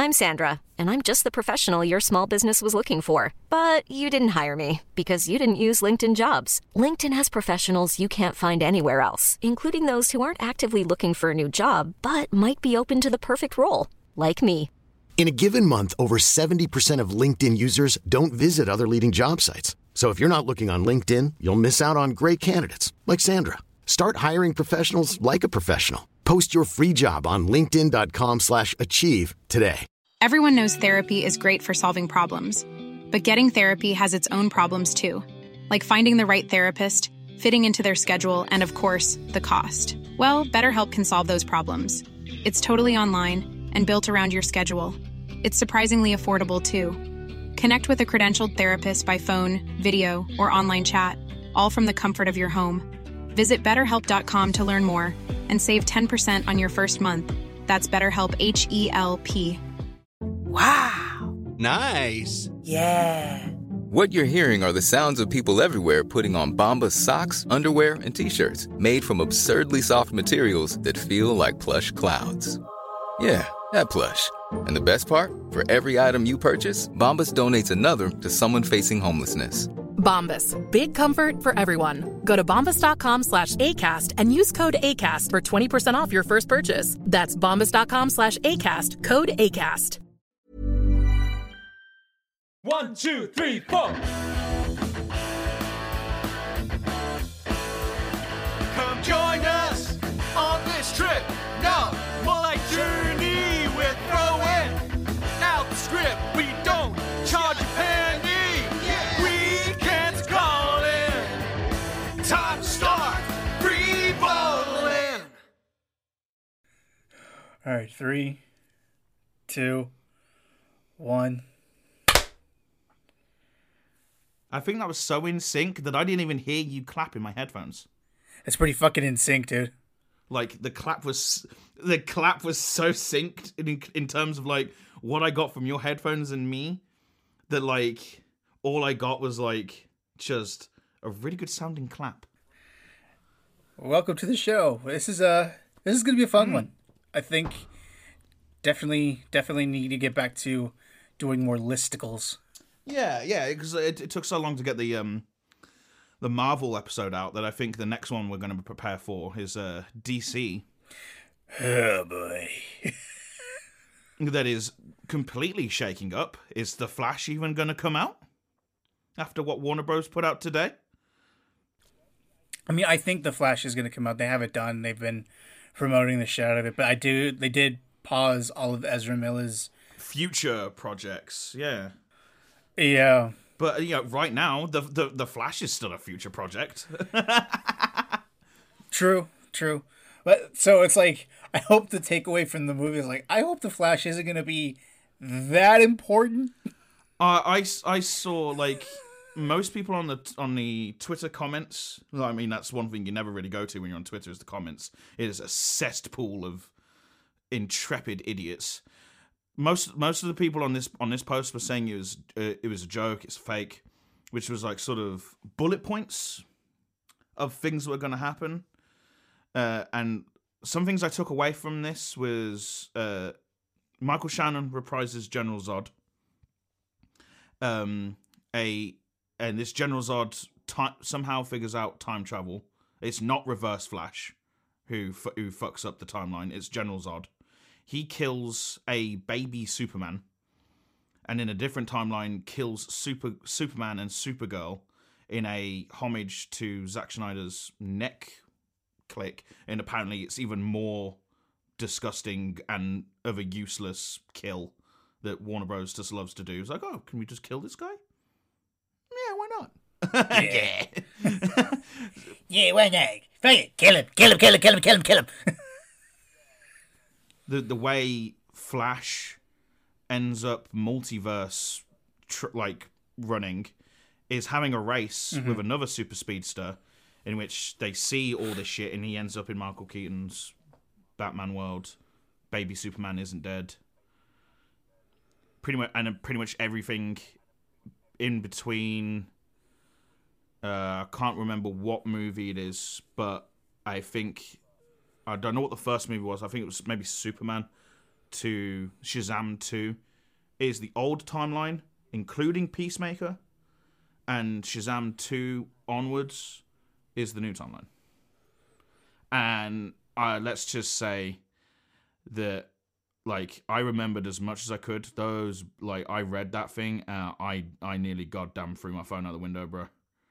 I'm Sandra, and I'm just the professional your small business was looking for. But you didn't hire me because you didn't use LinkedIn Jobs. LinkedIn has professionals you can't find anywhere else, including those who aren't actively looking for a new job, but might be open to the perfect role, like me. In a given month, over 70% of LinkedIn users don't visit other leading job sites. So if you're not looking on LinkedIn, you'll miss out on great candidates like Sandra. Start hiring professionals like a professional. Post your free job on linkedin.com/achieve today. Everyone knows therapy is great for solving problems, but getting therapy has its own problems too, like finding the right therapist, fitting into their schedule, and of course, the cost. Well, BetterHelp can solve those problems. It's totally online and built around your schedule. It's surprisingly affordable too. Connect with a credentialed therapist by phone, video, or online chat, all from the comfort of your home. Visit BetterHelp.com to learn more and save 10% on your first month. That's BetterHelp, H-E-L-P. Wow. Nice. Yeah. What you're hearing are the sounds of people everywhere putting on Bombas socks, underwear, and T-shirts made from absurdly soft materials that feel like plush clouds. Yeah, that plush. And the best part? For every item you purchase, Bombas donates another to someone facing homelessness. Bombas. Big comfort for everyone. Go to bombas.com/ACAST and use code ACAST for 20% off your first purchase. That's bombas.com/ACAST. Code ACAST. 1, 2, 3, 4. Come join us on this trip. No, more like journey. We're throwing out the script. We don't charge a penny. Weekends calling. Time to start free balling. All right, 3, 2, 1. I think that was so in sync that I didn't even hear you clap in my headphones. It's pretty fucking in sync, dude. Like the clap was so synced in terms of like what I got from your headphones and me, that like all I got was like just a really good sounding clap. Welcome to the show. This is gonna be a fun one. I think definitely need to get back to doing more listicles. Yeah, because it took so long to get the Marvel episode out that I think the next one we're going to prepare for is DC. Oh boy. That is completely shaking up. Is The Flash even going to come out after what Warner Bros. Put out today? I mean, I think The Flash is going to come out. They have it done. They've been promoting the shit out of it. But they did pause all of Ezra Miller's future projects. Yeah. Yeah. But right now, the Flash is still a future project. True. But so it's like, I hope the takeaway from the movie is like, I hope the Flash isn't going to be that important. I saw like most people on the Twitter comments. I mean, that's one thing you never really go to when you're on Twitter is the comments. It is a cesspool of intrepid idiots. Most of the people on this post were saying it was a joke, it's fake, which was like sort of bullet points of things that were going to happen. And some things I took away from this was Michael Shannon reprises General Zod. And this General Zod somehow figures out time travel. It's not Reverse Flash who fucks up the timeline. It's General Zod. He kills a baby Superman, and in a different timeline kills Superman and Supergirl in a homage to Zack Snyder's neck click, and apparently it's even more disgusting and of a useless kill that Warner Bros. Just loves to do. It's like, oh, can we just kill this guy? Yeah, why not? Yeah. Yeah, why not? Fuck it, kill him. The way Flash ends up multiverse running is having a race with another super speedster in which they see all this shit and he ends up in Michael Keaton's Batman world. Baby Superman isn't dead. Pretty much everything in between. I can't remember what movie it is, but I don't know what the first movie was. I think it was maybe Superman. to Shazam 2 is the old timeline, including Peacemaker, and Shazam 2 onwards is the new timeline. And let's just say that, like, I remembered as much as I could. Those, like, I read that thing, I nearly goddamn threw my phone out the window, bro.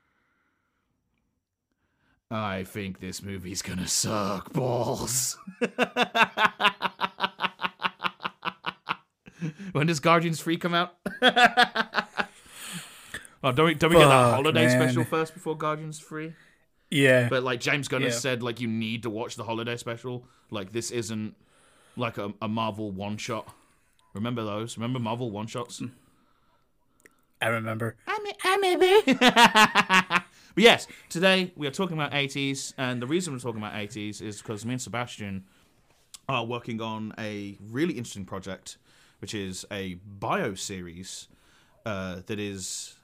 I think this movie's gonna suck balls. When does Guardians 3 come out? Oh, don't we get that holiday special first before Guardians 3? Yeah. But, like, James Gunn has said, like, you need to watch the holiday special. Like, this isn't, like, a Marvel one-shot. Remember those? Remember Marvel one-shots? I remember. I remember. But yes, today we are talking about 80s, and the reason we're talking about 80s is because me and Sebastian are working on a really interesting project, which is a bio series that is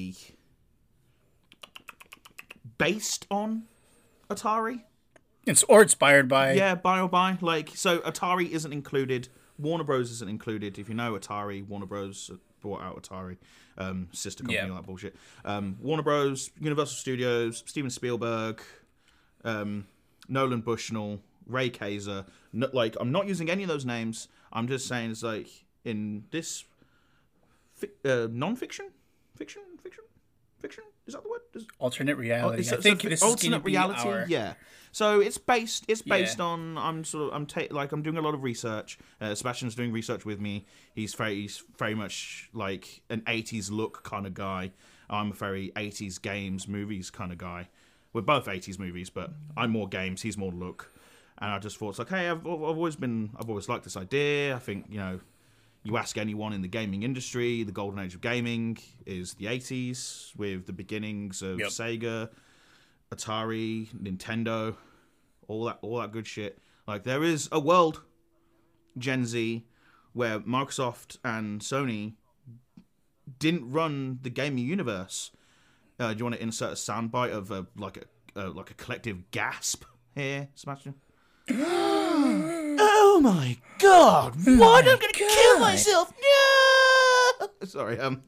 based on Atari. Or inspired by. Yeah, bio by. Like, so Atari isn't included. Warner Bros. Isn't included. If you know Atari, Warner Bros. Bought out Atari, sister company, all that bullshit. Warner Bros., Universal Studios, Steven Spielberg, Nolan Bushnell, Ray Kazer. Like, I'm not using any of those names. I'm just saying it's like in this non-fiction, fiction. Is that the word? Alternate reality. I think this alternate is reality. Our... Yeah. So it's based on. I'm doing a lot of research. Sebastian's doing research with me. He's very much like an 80s look kind of guy. I'm a very 80s games movies kind of guy. We're both 80s movies, but I'm more games. He's more look. And I just thought, it's like, hey, I've always liked this idea. I think, you know, you ask anyone in the gaming industry, the golden age of gaming is the 80s, with the beginnings of Sega, Atari, Nintendo, all that good shit. Like, there is a world, Gen Z, where Microsoft and Sony didn't run the gaming universe. Do you want to insert a soundbite of a collective gasp here, Sebastian? Oh my god! What? I'm gonna kill myself! No! Sorry, No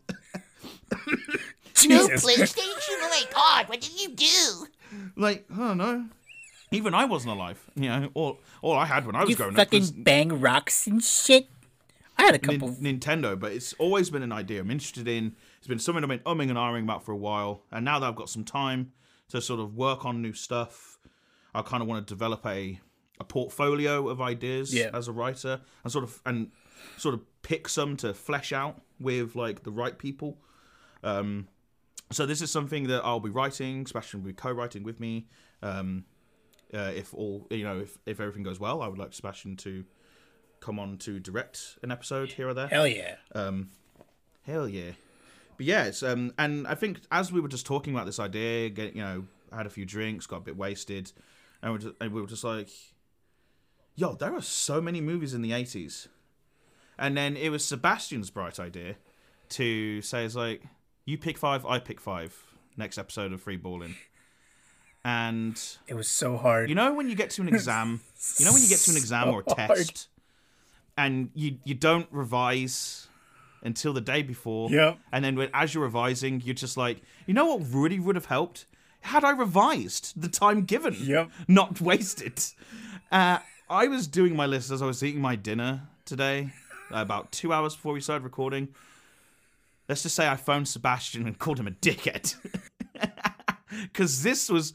PlayStation? Oh my god, what did you do? Like, I don't know. Even I wasn't alive. You know, all I had when I was growing up was... fucking bang rocks and shit. I had a couple... Nintendo, but it's always been an idea I'm interested in. It's been something I've been umming and ahhing about for a while, and now that I've got some time to sort of work on new stuff, I kind of want to develop a portfolio of ideas as a writer, and sort of pick some to flesh out with, like, the right people. So this is something that I'll be writing. Sebastian will be co-writing with me. If everything goes well, I would like Sebastian to come on to direct an episode here or there. Hell yeah. Hell yeah. But yeah, it's, and I think as we were just talking about this idea, I had a few drinks, got a bit wasted, and we were just like, yo, there are so many movies in the 80s. And then it was Sebastian's bright idea to say, it's like, you pick 5, I pick 5. Next episode of Free Balling. And it was so hard. You know when you get to an exam, or a test, and you don't revise until the day before. Yep. And then as you're revising, you're just like, you know what really would have helped? Had I revised the time given. Yep. Not wasted. I was doing my list as I was eating my dinner today, about 2 hours before we started recording. Let's just say I phoned Sebastian and called him a dickhead. Because this was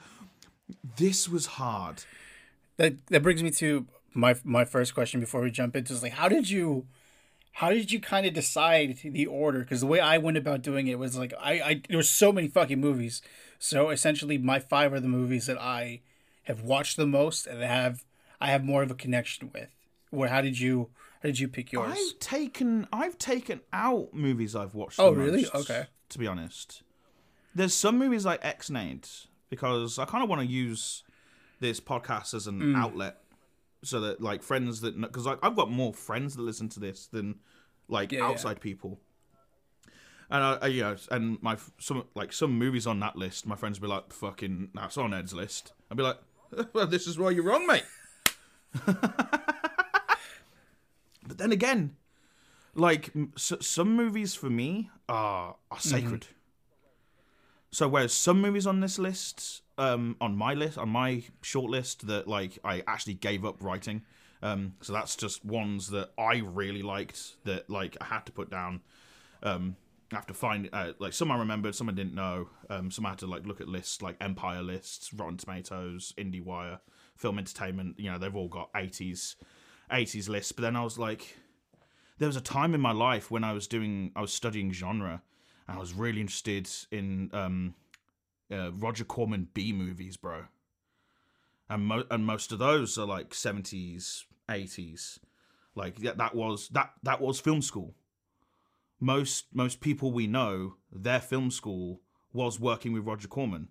hard. That brings me to my first question before we jump into, is like, how did you kind of decide the order? Because the way I went about doing it was like, there were so many fucking movies. So essentially my 5 are the movies that I have watched the most and I have more of a connection with. How did you pick yours? I've taken out movies I've watched. Oh, really? Okay. To be honest, there's some movies like X-Nade, because I kind of want to use this podcast as an outlet, so that, like, friends that, because I've got more friends that listen to this than outside people. And some movies on that list, my friends will be like, fucking, that's on Ed's list. I'd be like, well, this is why you're wrong, mate. But then again, like some movies for me are sacred. So whereas some movies on this list, on my short list that like I actually gave up writing. So that's just ones that I really liked that like I had to put down. I have to find like some I remembered, some I didn't know. Some I had to like look at lists like Empire lists, Rotten Tomatoes, IndieWire, Film Entertainment. You know, they've all got 80s lists. But then I was like, there was a time in my life when I was studying genre, and I was really interested in Roger Corman B movies, bro. And most of those are like 70s, 80s. Like that was film school. Most people we know, their film school was working with Roger Corman.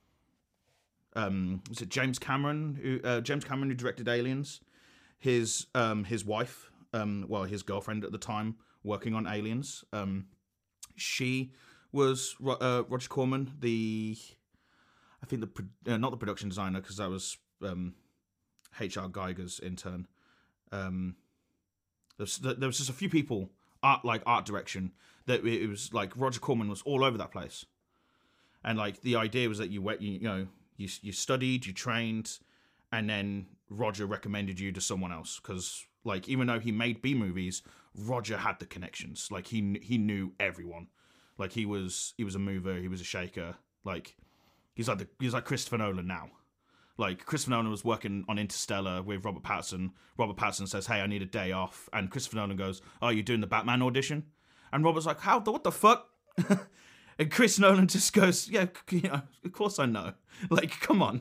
Was it James Cameron who directed Aliens? His wife, his girlfriend at the time, working on Aliens. She was Roger Corman, not the production designer, because that was H.R. Geiger's intern. There was just a few people, art direction, that it was like Roger Corman was all over that place. And like the idea was that you studied, you trained, and then Roger recommended you to someone else, because like even though he made B movies, Roger had the connections. Like he knew everyone. Like he was a mover, he was a shaker. Like he's like Christopher Nolan now. Like Christopher Nolan was working on Interstellar with Robert Pattinson. Robert Pattinson says, "Hey, I need a day off," and Christopher Nolan goes, "Oh, you're doing the Batman audition?" And Robert's like, what the fuck?" And Chris Nolan just goes, "Yeah, of course I know. Like, come on."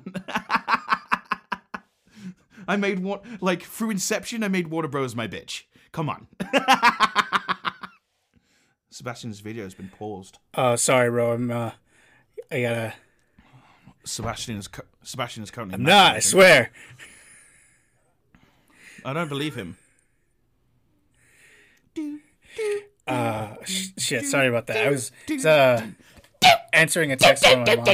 I made through Inception, I made Warner Bros. My bitch. Come on. Sebastian's video has been paused. Sorry, bro. I gotta. Sebastian is currently. I'm not. I swear. I don't believe him. Shit. Sorry about that. I was answering a text from my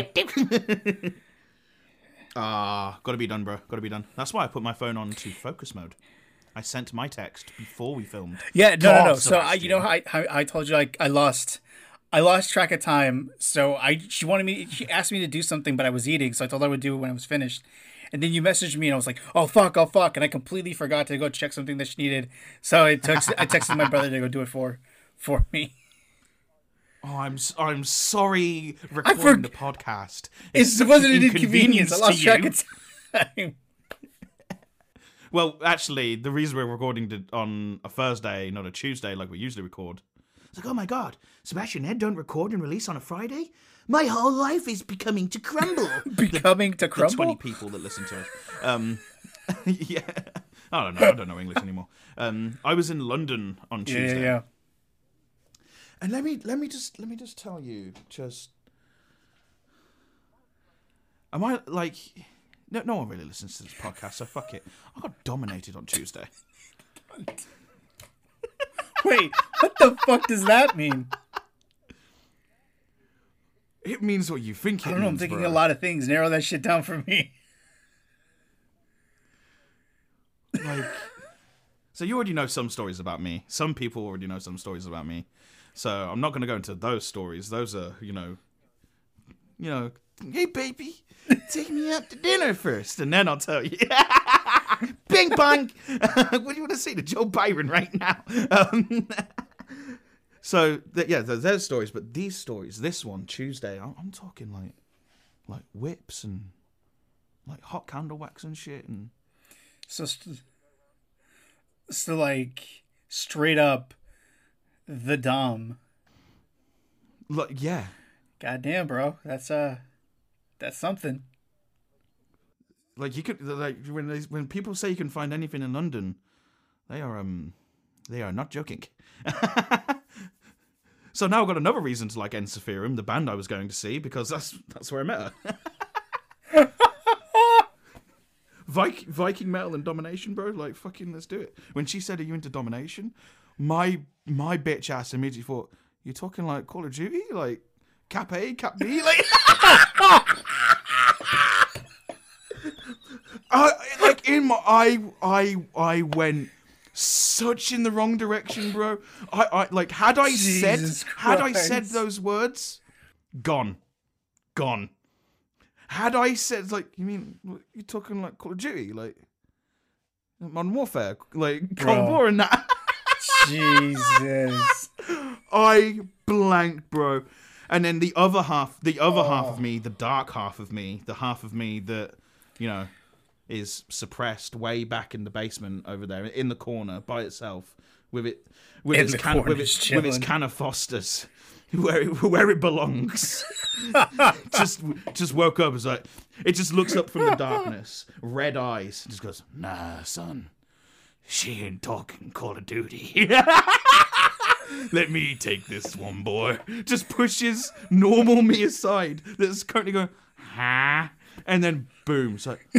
mom. Gotta be done, bro. Gotta be done. That's why I put my phone on to focus mode. I sent my text before we filmed. Yeah, no. So I told you I lost track of time. So she asked me to do something, but I was eating, so I told her I would do it when I was finished. And then you messaged me, and I was like, oh fuck, and I completely forgot to go check something that she needed. So I texted my brother to go do it for me. Oh, I'm sorry. Recording the podcast. It wasn't an inconvenience. I lost track of time. Well, actually, the reason we're recording on a Thursday, not a Tuesday, like we usually record. It's like, oh my god, Sebastian Ed don't record and release on a Friday? My whole life is becoming to crumble. Becoming to crumble? The 20 people that listen to us. Yeah. I don't know English anymore. I was in London on Tuesday. Yeah. And let me just tell you, am I like, no one really listens to this podcast, so fuck it. I got dominated on Tuesday. Wait, what the fuck does that mean? It means what you think it means. I don't know, I'm thinking a lot of things. Narrow that shit down for me. Like, so you already know some stories about me. Some people already know some stories about me. So I'm not going to go into those stories. Those are, hey baby, take me out to dinner first, and then I'll tell you. Bing bang. What do you want to say to Joe Byron right now? There's stories, but these stories, this one Tuesday, I'm talking like whips and like hot candle wax and shit, and so like straight up the Dom. Look, yeah. Goddamn, bro, that's something. Like you could, like when people say you can find anything in London, they are not joking. So now I've got another reason to like Ensiferum, the band I was going to see, because that's where I met her. Viking metal and domination, bro. Like fucking, let's do it. When she said, "Are you into domination?" My bitch ass immediately thought, "You talking like Call of Duty, like Cap A, Cap B, like." I went such in the wrong direction, bro. I like had I said those words, gone. Had I said, like, you mean you're talking like Call of Duty, like Modern Warfare, like Cold War and that. Jesus. I blanked, bro. And then the other half of me, the dark half of me, the half of me that, is suppressed way back in the basement over there in the corner by itself with its can of Fosters where it belongs. just woke up. It's like it just looks up from the darkness, red eyes, just goes, "Nah, son, she ain't talking Call of Duty." Let me take this one, boy. Just pushes normal me aside. That's currently going, huh? And then boom. It's like,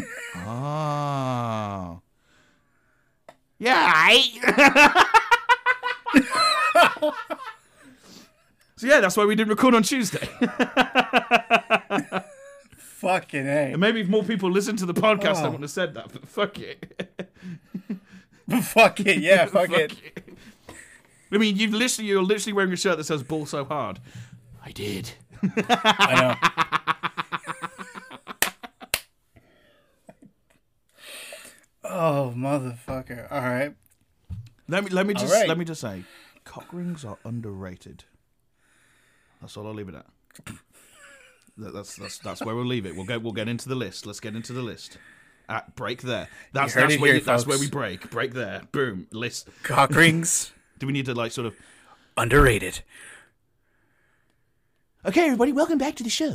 oh. Yeah, So yeah, that's why we didn't record on Tuesday. Fucking A. And maybe if more people listen to the podcast, I wouldn't have said that, but fuck it. Fuck it, yeah, fuck it. I mean, you're literally wearing a shirt that says "Ball so hard." I did. I know. Oh, motherfucker! All right. Let me just say, cock rings are underrated. That's all I'll leave it at. That's where we'll leave it. We'll get into the list. Let's get into the list. Break there. That's where we break. Break there. Boom. List. Cock rings. Do we need to like sort of underrated? Okay, everybody, welcome back to the show.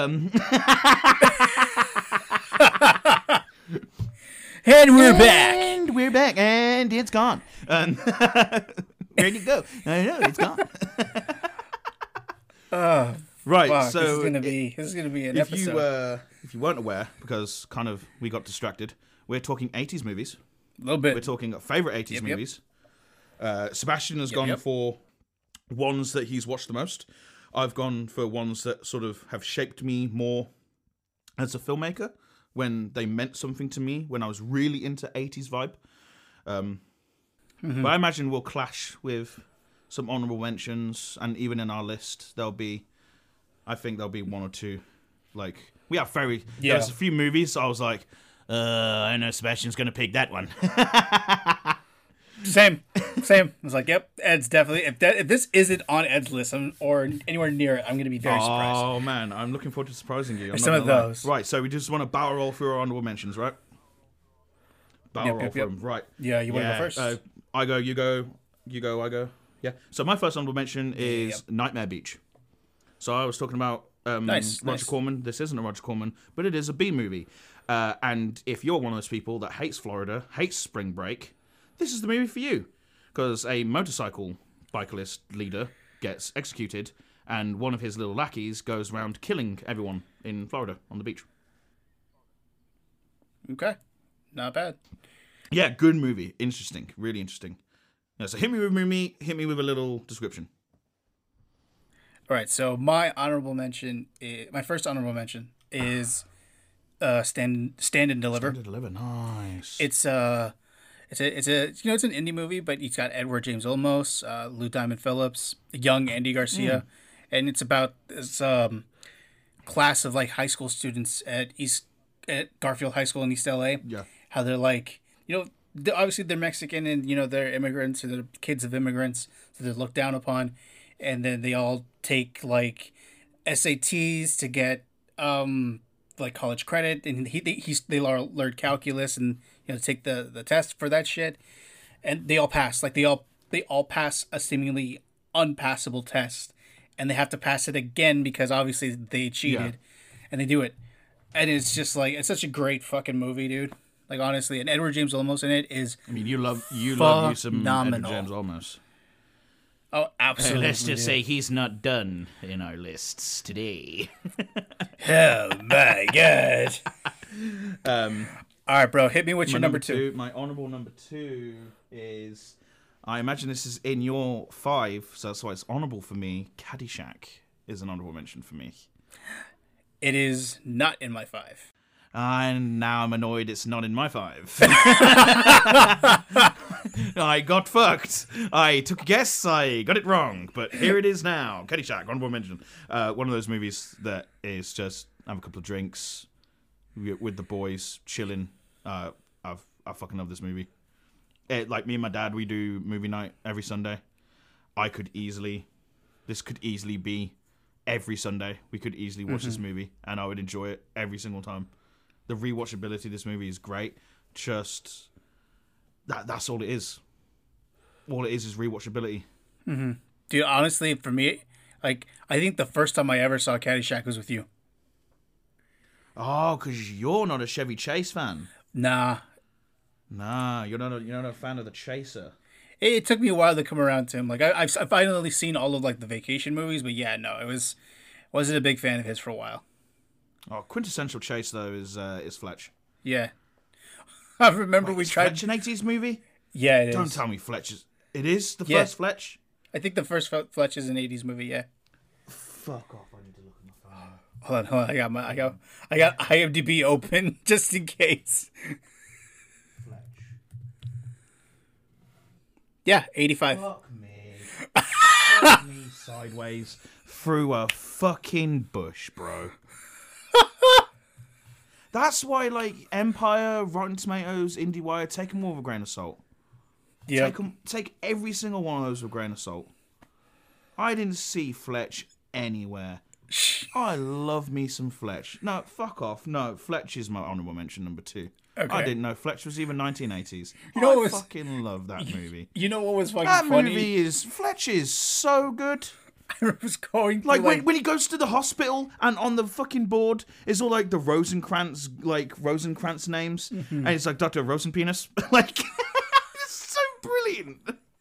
And we're back, and it's gone. Where'd it go? I know it's gone. Right, fuck, so this is gonna be an episode. If you weren't aware, because kind of we got distracted, we're talking 80s movies. A little bit. We're talking favorite 80s movies. Sebastian has gone for ones that he's watched the most. I've gone for ones that sort of have shaped me more as a filmmaker, when they meant something to me, when I was really into 80s vibe. But I imagine we'll clash with some honorable mentions, and even in our list, I think there'll be one or two. Like, we have there's a few movies, so I was like, I know Sebastian's going to pick that one. Same. I was like, yep, Ed's definitely. If this isn't on Ed's list or anywhere near it, I'm going to be very surprised. Oh man, I'm looking forward to surprising you. Some of those. Right, so we just want to barrel roll through our honorable mentions, right? Barrel roll through them, right? Yeah, you want to go first? I go, you go, I go. Yeah. So my first honorable mention is Nightmare Beach. So I was talking about Roger Corman. This isn't a Roger Corman, but it is a B movie. And if you're one of those people that hates Florida, hates spring break, this is the movie for you. Because a motorcycle bicyclist leader gets executed, and one of his little lackeys goes around killing everyone in Florida on the beach. Okay. Not bad. Yeah, good movie. Interesting. Really interesting. Yeah, so hit me with a little description. All right, so my first honorable mention is Stand and Deliver. Stand and Deliver, nice. It's an indie movie, but it's got Edward James Olmos, Lou Diamond Phillips, young Andy Garcia, and it's about this class of like high school students at Garfield High School in East LA. Yeah, how they're like, obviously they're Mexican and they're immigrants, or they're kids of immigrants, so they're looked down upon, and then they all take like SATs to get like college credit, and they learned calculus and take the test for that shit, and they all pass. Like they all pass a seemingly unpassable test, and they have to pass it again because obviously they cheated, and they do it, and it's just like it's such a great fucking movie, dude. Like honestly, and Edward James Olmos in it is. I mean, you love you some Edward James Olmos. Oh, absolutely. Let's just say he's not done in our lists today. Oh my god. All right, bro. Hit me with your number two. My honorable number 2 is, I imagine this is in your 5, so that's why it's honorable for me. Caddyshack is an honorable mention for me. It is not in my 5. And now I'm annoyed it's not in my 5. I got fucked. I took a guess, I got it wrong. But here it is now. Caddyshack, honorable mention. One of those movies that is just have a couple of drinks with the boys, chilling. I fucking love this movie. Like me and my dad, we do movie night every Sunday. This could easily be every Sunday. We could easily watch this movie, and I would enjoy it every single time. The rewatchability of this movie is great. Just that's all it is. All it is rewatchability. Mm-hmm. Dude, honestly, for me, like, I think the first time I ever saw Caddyshack was with you. Oh, because you're not a Chevy Chase fan. Nah, you're not a fan of the Chaser. It took me a while to come around to him. Like, I've finally seen all of, like, the vacation movies, but yeah, no, wasn't a big fan of his for a while. Oh, quintessential Chase though is Fletch. Yeah, I remember we tried Fletch an 80s movie. Yeah, it is. Don't tell me Fletch is. It is the first Fletch. I think the first Fletch is an 80s movie. Yeah. Fuck off! I need to look at my phone. Hold on. I got IMDb open just in case. Fletch. Yeah, 85. Fuck me. Fuck me sideways through a fucking bush, bro. That's why, like, Empire, Rotten Tomatoes, IndieWire, take them all with a grain of salt. Yeah. Take every single one of those with a grain of salt. I didn't see Fletch anywhere. I love me some Fletch. No, fuck off. No, Fletch is my honorable mention number 2. Okay. I didn't know Fletch was even 1980s. I fucking love that movie. You know what was fucking funny? Fletch is so good. I was going through, like when he goes to the hospital and on the fucking board is all like the Rosencrantz names, and it's like Dr. Rosenpenis. Like, it's so brilliant.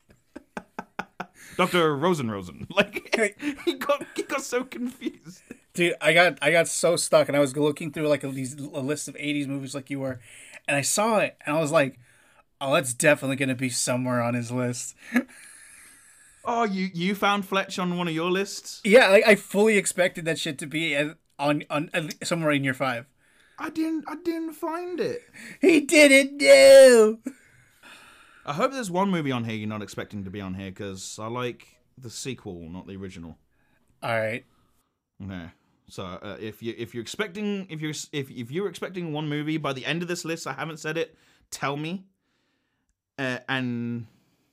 Dr. Rosen. Like, he got so confused. Dude, I got so stuck, and I was looking through like a list of 80s movies like you were, and I saw it, and I was like, oh, that's definitely gonna be somewhere on his list. Oh, you found Fletch on one of your lists? Yeah, like, I fully expected that shit to be on somewhere in your 5. I didn't find it. He didn't do. I hope there's one movie on here you're not expecting to be on here, because I like the sequel, not the original. All right. Okay. So if you're expecting one movie by the end of this list, I haven't said it. Tell me, and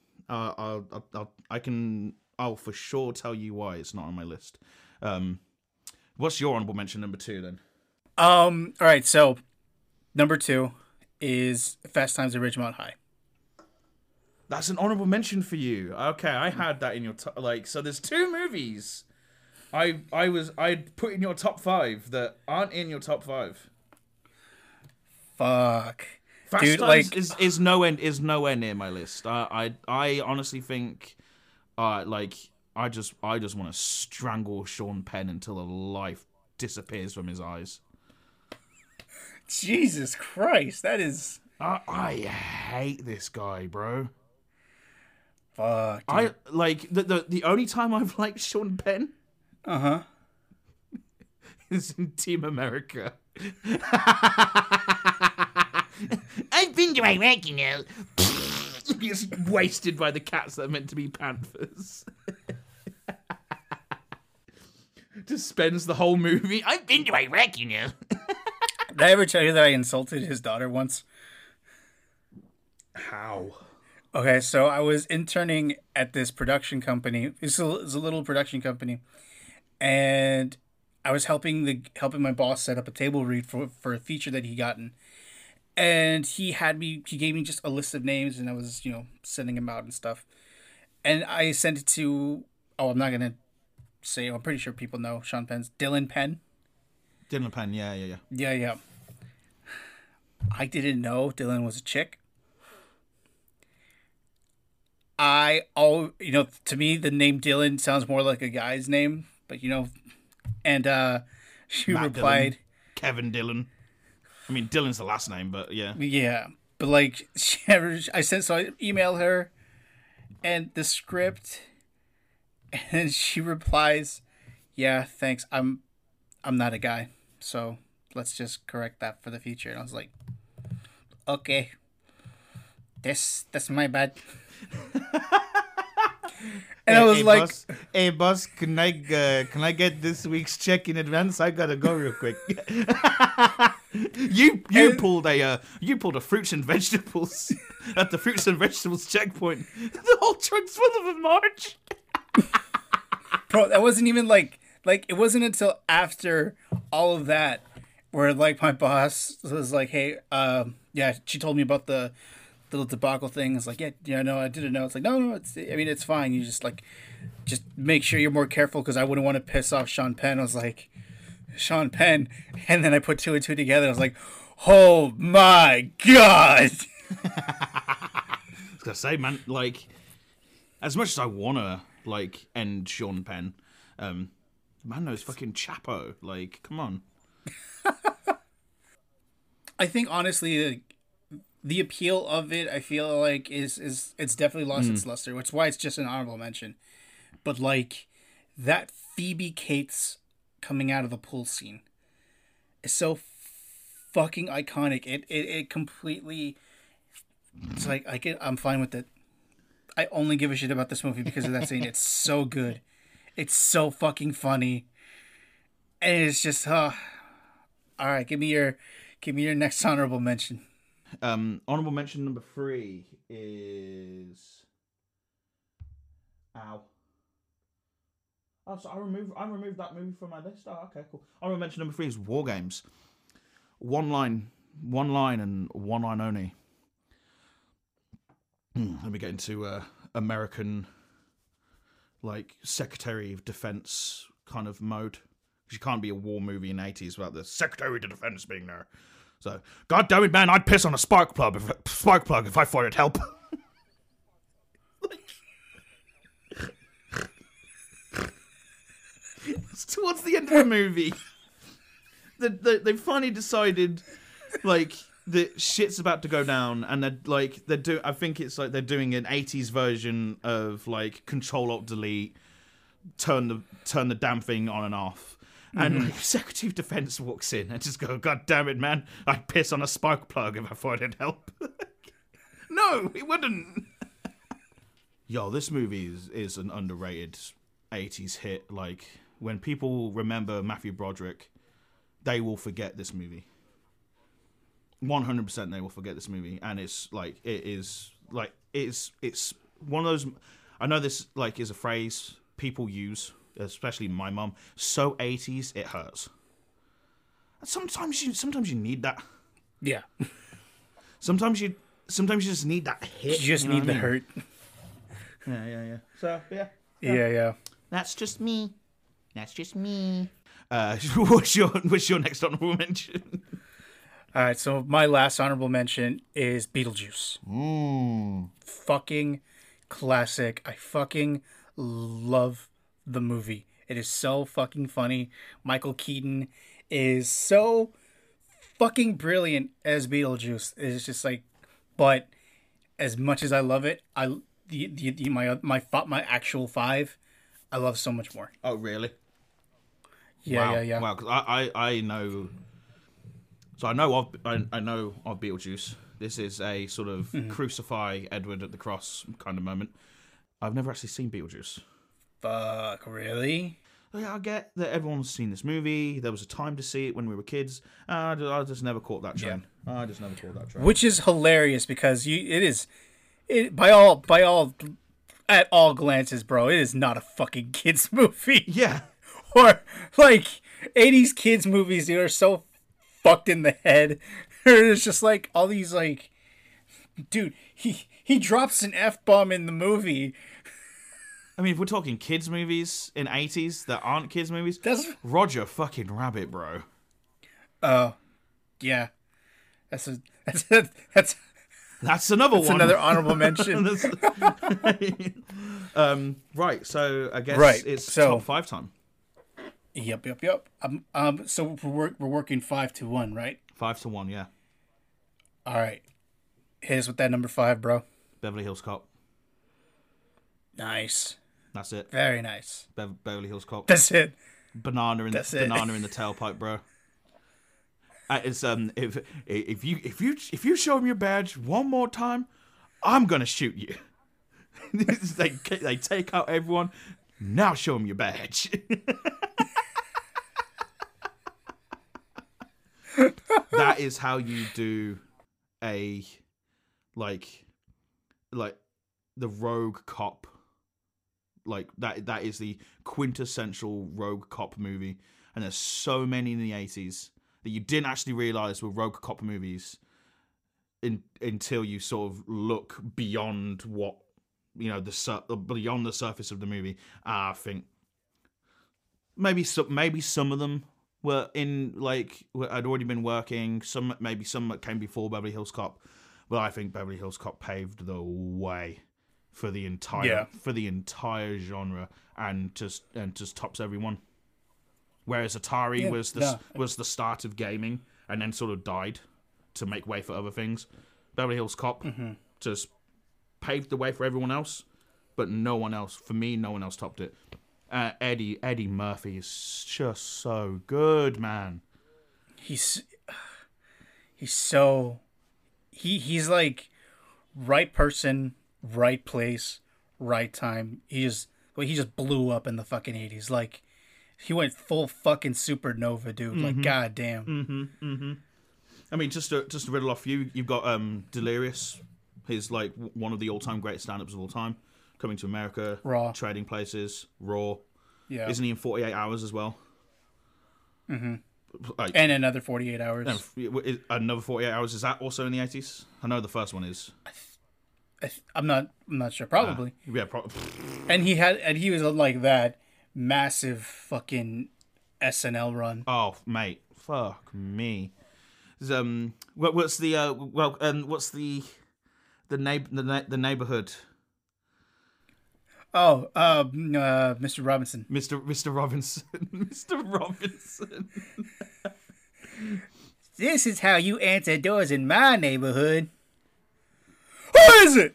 I'll for sure tell you why it's not on my list. What's your honorable mention number 2 then? All right. So number 2 is Fast Times at Ridgemont High. That's an honorable mention for you. Okay, I had that in your so there's 2 movies I'd put in your top 5 that aren't in your top 5. Fuck. Fast Dude, Times is nowhere near my list. I honestly think I just want to strangle Sean Penn until the life disappears from his eyes. Jesus Christ, that is. I hate this guy, bro. Fuck. Dude. I like the only time I've liked Sean Penn. Is in Team America. I've been to Iraq, you know. He's wasted by the cats that are meant to be panthers. Just spends the whole movie. I've been to Iraq, you know. Did I ever tell you that I insulted his daughter once? How? Okay, so I was interning at this production company. It's a little production company, and I was helping my boss set up a table read for a feature that he gotten. And he gave me just a list of names, and I was, sending them out and stuff. And I sent it to, I'm not going to say, I'm pretty sure people know Sean Penn's, Dylan Penn. Dylan Penn, yeah. Yeah. I didn't know Dylan was a chick. To me, the name Dylan sounds more like a guy's name, but, and she Matt replied. Dillon, Kevin Dillon. I mean, Dylan's the last name, but yeah. Yeah, but like, I emailed her and the script, and she replies, "Yeah, thanks. I'm not a guy, so let's just correct that for the future. And I was like, okay, that's my bad. And I was like, boss, "Hey boss, can I get this week's check in advance? I gotta go real quick." you pulled a fruits and vegetables at the fruits and vegetables checkpoint. The whole trunk's full of them, Marge. bro, that wasn't even like it wasn't until after all of that where like my boss was like, "Hey, yeah," she told me about the little debacle thing. It's like, yeah, no, I didn't know. It's like, no, it's fine. You just make sure you're more careful because I wouldn't want to piss off Sean Penn. I was like, Sean Penn, and then I put two and two together. I was like, oh my god. I was gonna say, man, like, as much as I wanna like end Sean Penn, man knows fucking Chapo. Like, come on. I think honestly, the appeal of it, I feel like is it's definitely lost its luster, which is why it's just an honorable mention. But like that Phoebe Cates coming out of the pool scene is so fucking iconic. It completely. It's like I'm fine with it. I only give a shit about this movie because of that scene. It's so good. It's so fucking funny, and it's just all right. Give me your next honorable mention. Honorable mention number 3 is Oh, so I removed that movie from my list. Oh, okay, cool. Honorable mention number 3 is War Games. One line and one line only. Let me get into American, like, Secretary of Defense kind of mode. Because you can't be a war movie in the 80s without the Secretary of Defense being there. So, God damn it, man! I'd piss on a spark plug if I thought it'd help. It's towards the end of the movie. They finally decided, like, the shit's about to go down, and I think it's like they're doing an 80s version of like Control-Alt-Delete, turn the damn thing on and off. And like, Secretary of Defense walks in and just go, God damn it, man! I'd piss on a spark plug if I thought it'd help. No, it wouldn't. Yo, this movie is an underrated 80s hit. Like, when people remember Matthew Broderick, they will forget this movie. 100% they will forget this movie. And it's one of those. I know this like is a phrase people use, especially my mum. So 80s, it hurts. And sometimes you need that. Yeah. Sometimes you just need that hit. You just need the hurt. Yeah. So Yeah. That's just me. What's your next honorable mention? All right, so my last honorable mention is Beetlejuice. Fucking classic. I fucking love the movie. It is so fucking funny. Michael Keaton is so fucking brilliant as Beetlejuice. It's just like, but as much as I love it, my actual 5, I love so much more. Oh, really? Yeah. Wow, because I know. So I know of Beetlejuice. This is a sort of crucify Edward at the cross kind of moment. I've never actually seen Beetlejuice. Fuck, really? Yeah, I get that everyone's seen this movie. There was a time to see it when we were kids. I just never caught that train. Yeah. I just never caught that train. Which is hilarious because by all at all glances, bro, it is not a fucking kids movie. Yeah. Or like 80s kids movies, are so fucked in the head. It's just like all these like, dude, he drops an F-bomb in the movie. I mean, if we're talking kids movies in 80s that aren't kids movies, that's Roger fucking Rabbit, bro. Oh, yeah. That's another one. Another honorable mention. Right, so I guess it's top 5 time. Yep. So we're working 5-1, right? 5-1, yeah. All right. Hit us with that number 5, bro. Beverly Hills Cop. Nice. That's it. Very nice. Beverly Hills Cop. That's it. Banana in the tailpipe, bro. It's if you show him your badge one more time, I'm gonna shoot you. they take out everyone. Now show him your badge. That is how you do a like the rogue cop. Like that is the quintessential rogue cop movie, and there's so many in the 80s that you didn't actually realize were rogue cop movies until you sort of look beyond what beyond the surface of the movie. I think maybe some of them were in had already been working. Some that came before Beverly Hills Cop, but I think Beverly Hills Cop paved the way for the entire genre and just tops everyone. Whereas Atari was the start of gaming and then sort of died to make way for other things. Beverly Hills Cop just paved the way for everyone else, but no one else topped it. Eddie Murphy is just so good, man. He's like right person, right place, right time. He just blew up in the fucking 80s. Like, he went full fucking supernova, dude. Like, goddamn. I mean, just to riddle off you've got Delirious. He's like one of the all-time great stand-ups of all time. Coming to America, Raw, Trading Places, Raw. Yeah, isn't he in 48 Hours as well? Like, and another 48 Hours. Another 48 Hours, is that also in the 80s? I know the first one is. I'm not sure. Probably. Yeah, And he was like that massive fucking SNL run. Oh, mate, fuck me. What's the neighborhood? Oh, Mr. Robinson. Mr. Robinson. Mr. Robinson. This is how you answer doors in my neighborhood. Who is it?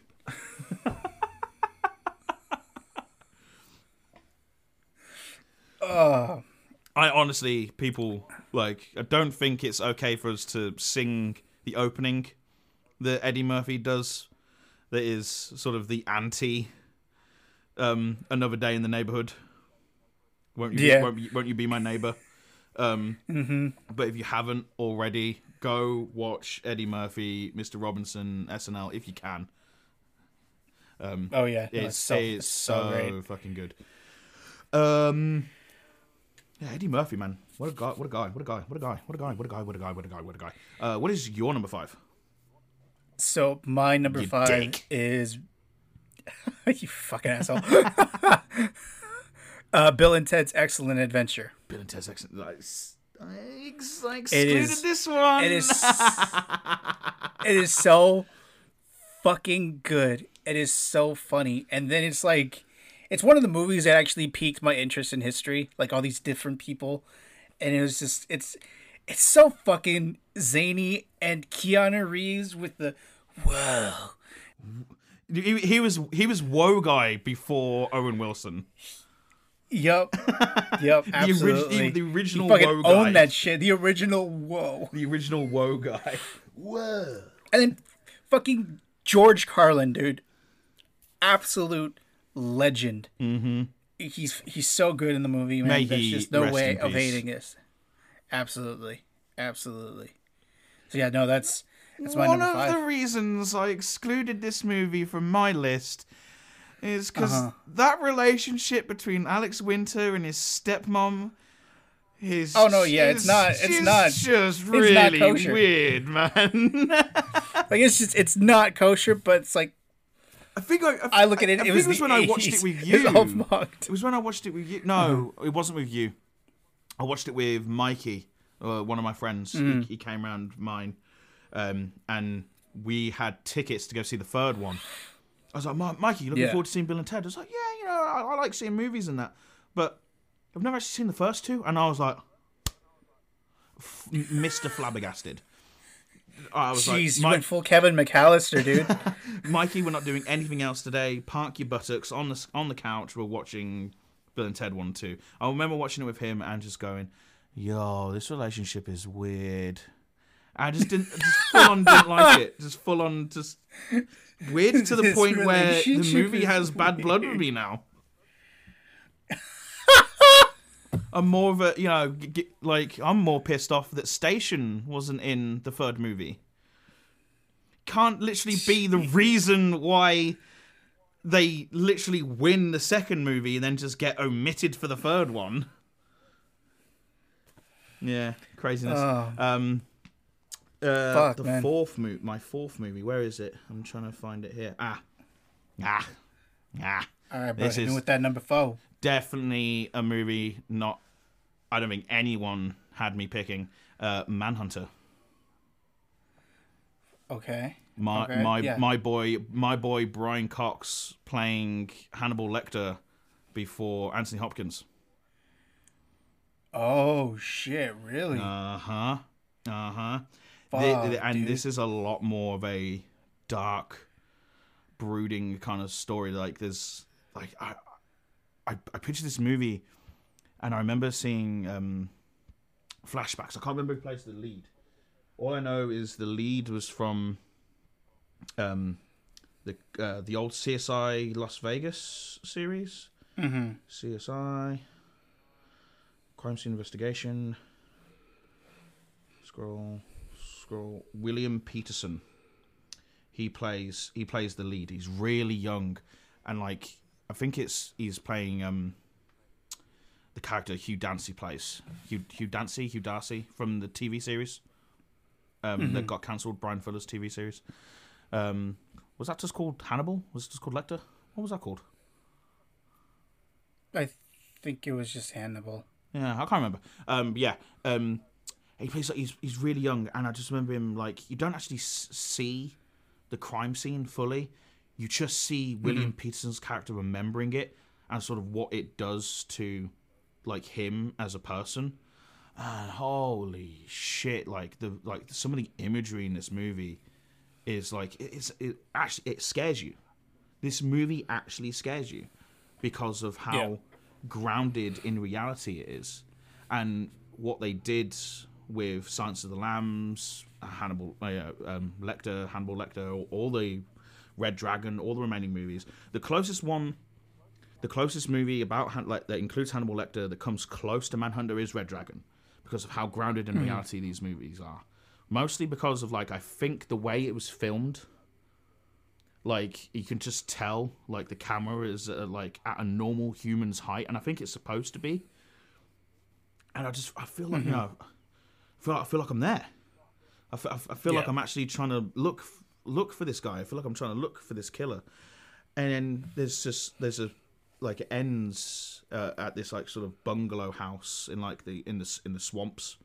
I honestly, people, I don't think it's okay for us to sing the opening that Eddie Murphy does. That is sort of the anti Another Day in the Neighborhood. Won't you be my neighbor? But if you haven't already, go watch Eddie Murphy, Mr. Robinson, SNL if you can. It's so great. Fucking good. Yeah, Eddie Murphy, man. What a guy. What is your number 5? So my number 5 is you fucking asshole. Bill and Ted's Excellent Adventure. Bill and Ted's Excellent. I excluded this one. It is so fucking good. It is so funny. And then it's one of the movies that actually piqued my interest in history. Like, all these different people. And it was just, it's so fucking zany. And Keanu Reeves with the, whoa. He was whoa guy before Owen Wilson. Yep, absolutely. The original he fucking whoa guy. Owned that shit. The original whoa. The original whoa guy. Whoa. And then fucking George Carlin, dude. Absolute legend. Mm-hmm. He's so good in the movie, man. There's just no way of hating this. Absolutely. So yeah, no, that's my number 5. One of the reasons I excluded this movie from my list is because that relationship between Alex Winter and his stepmom is... Oh, no, yeah, it's not just really not weird, man. It's not kosher, but it's like... I look at it, it was when I watched it with you. It was when I watched it with you. No, it wasn't with you. I watched it with Mikey, one of my friends. He came around mine, and we had tickets to go see the third one. I was like, Mikey, you looking forward to seeing Bill and Ted? I was like, yeah, I like seeing movies and that, but I've never actually seen the first two. And I was like, Mr. Flabbergasted. I was jeez, you went full Kevin McAllister, dude. Mikey, we're not doing anything else today. Park your buttocks on the couch. We're watching Bill and Ted 1 and 2. I remember watching it with him and just going, yo, this relationship is weird. I just full on didn't like it. Just full on, just weird to the point where the movie has bad blood with me now. I'm more of a, like, I'm more pissed off that Station wasn't in the third movie. Can't literally be the reason why they literally win the second movie and then just get omitted for the third one. Yeah, craziness. Fuck, the man. My fourth movie. Where is it? I'm trying to find it here. All right, bro. This is with that number 4. definitely a movie. I don't think anyone had me picking. Manhunter. Okay. My boy Brian Cox playing Hannibal Lecter before Anthony Hopkins. Oh shit! Really? This is a lot more of a dark, brooding kind of story. Like there's like I picture this movie, and I remember seeing flashbacks. I can't remember who plays the lead. All I know is the lead was from the old CSI Las Vegas series. Mm-hmm. CSI Crime Scene Investigation. Scroll. William Peterson. He plays the lead. He's really young, and like I think he's playing the character Hugh Dancy plays. Hugh Darcy from the TV series that got cancelled. Brian Fuller's TV series. Was that just called Hannibal? Was it just called Lecter? What was that called? I think it was just Hannibal. Yeah, I can't remember. He plays like he's really young, and I just remember him like you don't actually see the crime scene fully. You just see William Peterson's character remembering it and sort of what it does to like him as a person. And holy shit, like some of the imagery in this movie is like it scares you. This movie actually scares you because of how grounded in reality it is, and what they did with Silence of the Lambs, Hannibal Lecter, all the Red Dragon, all the remaining movies. The closest movie about that includes Hannibal Lecter that comes close to Manhunter is Red Dragon, because of how grounded in reality these movies are. Mostly because of like I think the way it was filmed. Like you can just tell, like the camera is like at a normal human's height, and I think it's supposed to be. And I feel like I feel like I'm there. I feel like I'm actually trying to look for this guy. I feel like I'm trying to look for this killer. And then there's it ends at this like sort of bungalow house in like in the swamps.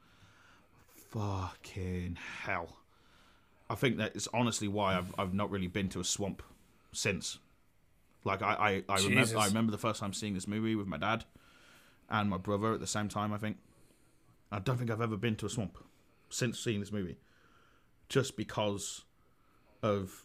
Fucking hell. I think that is honestly why I've not really been to a swamp since. Like I remember the first time seeing this movie with my dad and my brother at the same time. I don't think I've ever been to a swamp since seeing this movie, just because of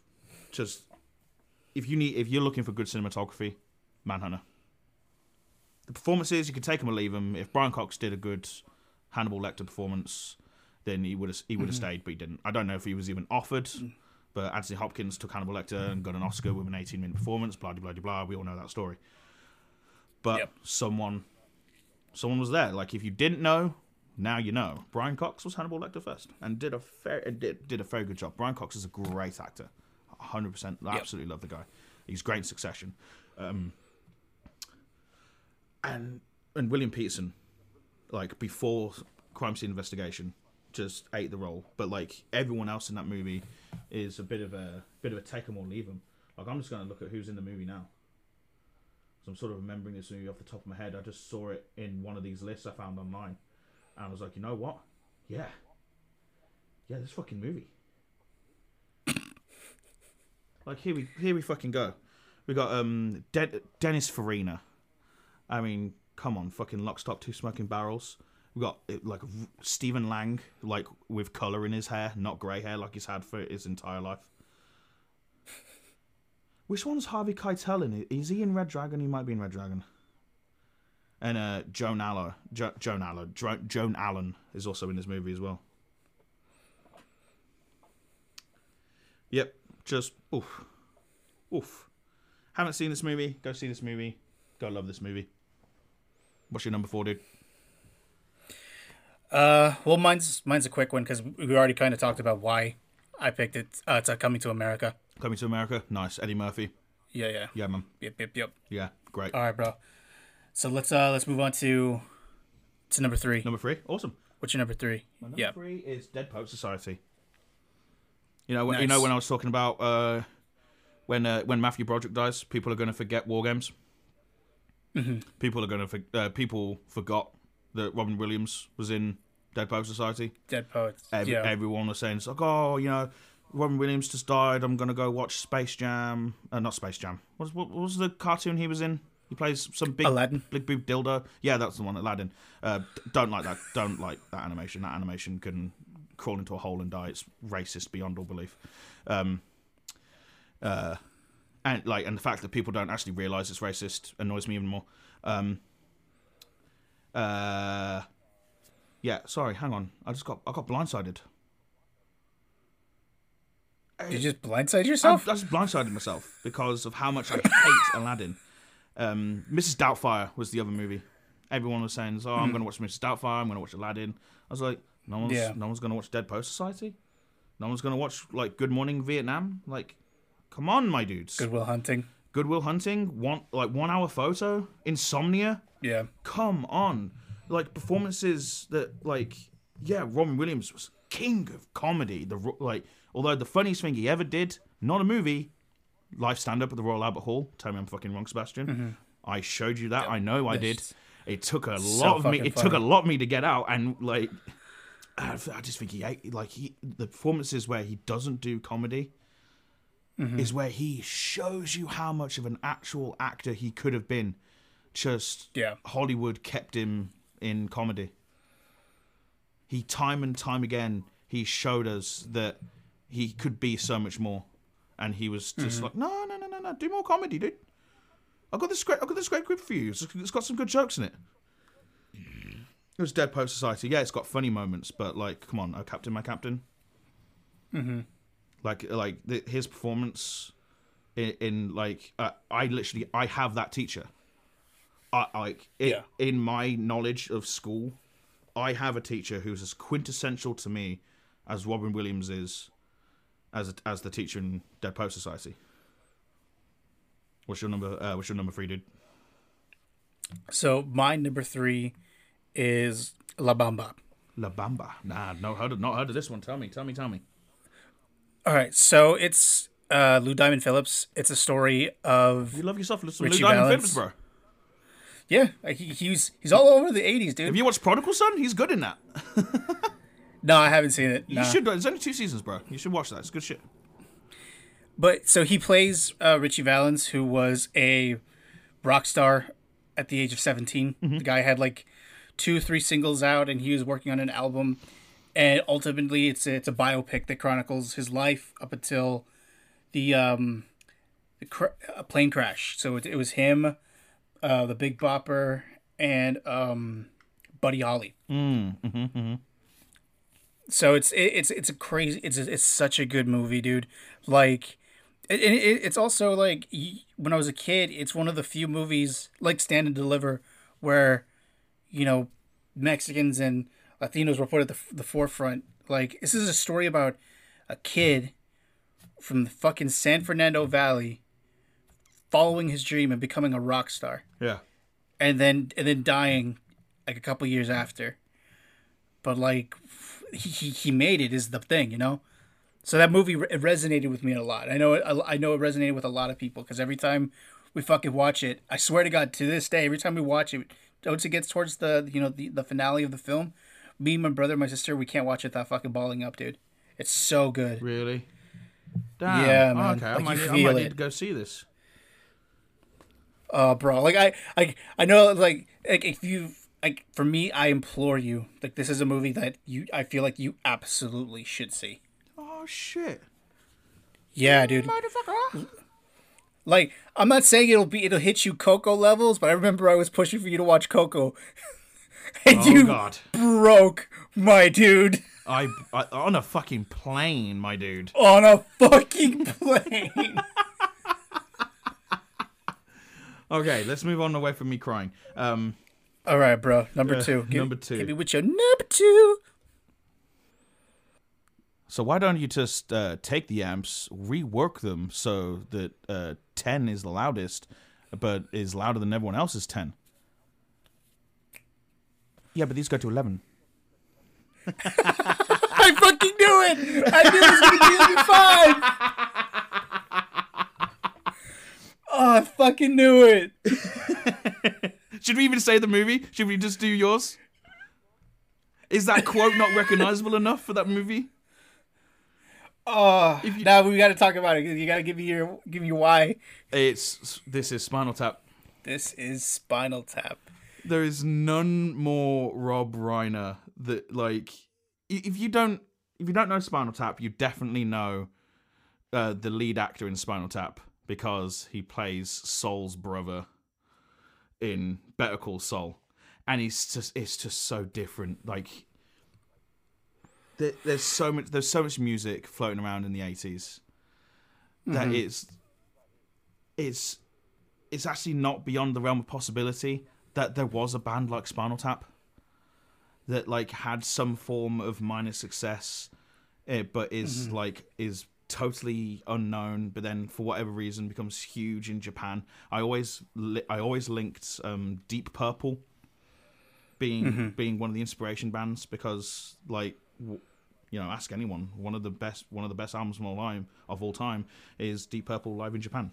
if you're looking for good cinematography, Manhunter. The performances, you can take them or leave them. If Brian Cox did a good Hannibal Lecter performance, then he would have stayed, but he didn't. I don't know if he was even offered, but Anthony Hopkins took Hannibal Lecter and got an Oscar with an 18-minute performance, blah, blah, blah, blah. We all know that story. But someone was there. Like, if you didn't know, now you know. Brian Cox was Hannibal Lecter first and did a very good job. Brian Cox is a great actor. 100%. I absolutely love the guy. He's great in Succession. And William Peterson, like, before Crime Scene Investigation, just ate the role, but like everyone else in that movie is a bit of a take them or leave them. Like I'm just going to look at who's in the movie now, so I'm sort of remembering this movie off the top of my head. I just saw it in one of these lists I found online, and I was like, you know what? Yeah, this fucking movie. Like here we fucking go. We got Dennis Farina. I mean, come on, fucking Lock, Stock, Two Smoking Barrels. We got like Stephen Lang, like with colour in his hair, not grey hair like he's had for his entire life. Which one's Harvey Keitel in? Is he in Red Dragon? He might be in Red Dragon. And Joan Allen is also in this movie as well. Yep. Just oof. Haven't seen this movie. Go see this movie. Go love this movie. What's your number 4, dude? Well, mine's a quick one because we already kind of talked about why I picked it. It's Coming to America. Coming to America. Nice. Eddie Murphy. Yeah. Yeah, man. Yep. Yeah, great. All right, bro. So let's move on to number 3. Number 3. Awesome. What's your number 3? My number 3 is Dead Poet Society. You know Nice. when I was talking about when Matthew Broderick dies, people are going to forget war games. Mm-hmm. People forgot that Robin Williams was in Dead Poet Society. Dead Poets. Everyone was saying, it's like, oh, Robin Williams just died. I'm going to go watch Space Jam. Not Space Jam. What was the cartoon he was in? He plays some big big dildo. Yeah, that's the one, Aladdin. Don't like that. Don't like that animation. That animation can crawl into a hole and die. It's racist beyond all belief. And the fact that people don't actually realise it's racist annoys me even more. Yeah, sorry, hang on. I got blindsided. Did you just blindside yourself? I just blindsided myself because of how much I hate Aladdin. Mrs. Doubtfire was the other movie. Everyone was saying, "Oh, I'm going to watch Mrs. Doubtfire. I'm going to watch Aladdin." I was like, "No one's going to watch Dead Poet Society. No one's going to watch like Good Morning Vietnam. Like, come on, my dudes. Good Will Hunting. 1 hour photo. Insomnia. Yeah. Come on, like performances that Robin Williams was king of comedy. Although the funniest thing he ever did, not a movie, live stand-up at the Royal Albert Hall. Tell me I'm fucking wrong, Sebastian. Mm-hmm. I showed you that. Yeah. I know I did. It took a So lot of me. fucking It took a lot of me to get out, and I just think the performances where he doesn't do comedy is where he shows you how much of an actual actor he could have been. Just Hollywood kept him in comedy. He time and time again he showed us that he could be so much more, and he was just like, no, do more comedy, dude. I've got this great script for you. It's got some good jokes in it. It was Dead Poet Society. Yeah, it's got funny moments, but come on, oh Captain, my Captain. Mm-hmm. His performance in I have that teacher. In my knowledge of school, I have a teacher who's as quintessential to me as Robin Williams is as the teacher in Dead Poet Society. What's your number 3, dude? So my number 3 is La Bamba. La Bamba. Nah, not heard of this one. Tell me. All right, so it's Lou Diamond Phillips. It's a story of you love yourself some Richie Lou Diamond Valens. Phillips, bro. Yeah, he's all over the 80s, dude. Have you watched Prodigal Son? He's good in that. No, I haven't seen it. You should. It's only 2 seasons, bro. You should watch that. It's good shit. But so he plays Richie Valens, who was a rock star at the age of 17. The guy had 2-3 singles out, and he was working on an album. And ultimately, it's a biopic that chronicles his life up until the plane crash. So it was him, the Big Bopper, and Buddy Holly. So it's a crazy. It's such a good movie, dude. It's also when I was a kid, it's one of the few movies like Stand and Deliver where Mexicans and Latinos were put at the forefront. This is a story about a kid from the fucking San Fernando Valley following his dream and becoming a rock star. Yeah. And then dying a couple years after. But he made it is the thing, So that movie it resonated with me a lot. I know it resonated with a lot of people because every time we fucking watch it, I swear to God, to this day, every time we watch it, once it gets towards the finale of the film, me, my brother, my sister, we can't watch it without fucking bawling up, dude. It's so good. Really? Damn. Yeah, man. Okay, I might need to go see this. Bro, I know, if you, for me, I implore you, this is a movie that I feel like you absolutely should see. Oh shit. Yeah, dude. Motherfucker. I'm not saying it'll hit you Coco levels, but I remember I was pushing for you to watch Coco. And God. broke my dude. I on a fucking plane, my dude. On a fucking plane. Okay, let's move on away from me crying. All right, bro. Number two. Number two. Hit me with your number two. So why don't you just take the amps, rework them so that 10 is the loudest, but is louder than everyone else's 10? Yeah, but these go to 11. I fucking knew it! I knew it was going to be 5! Oh, I fucking knew it! Should we even say the movie? Should we just do yours? Is that quote not recognizable enough for that movie? Oh, now we got to talk about it. You got to give me your why. This is Spinal Tap. This is Spinal Tap. There is none more Rob Reiner that, like, if you don't know Spinal Tap, you definitely know the lead actor in Spinal Tap because he plays Saul's brother in Better Call Saul, and it's just so different. Like, there's so much music floating around in the 80s that it's actually not beyond the realm of possibility that there was a band like Spinal Tap that like had some form of minor success, but is totally unknown. But then for whatever reason becomes huge in Japan. I always linked Deep Purple being one of the inspiration bands because like ask anyone, one of the best albums of all time is Deep Purple live in Japan.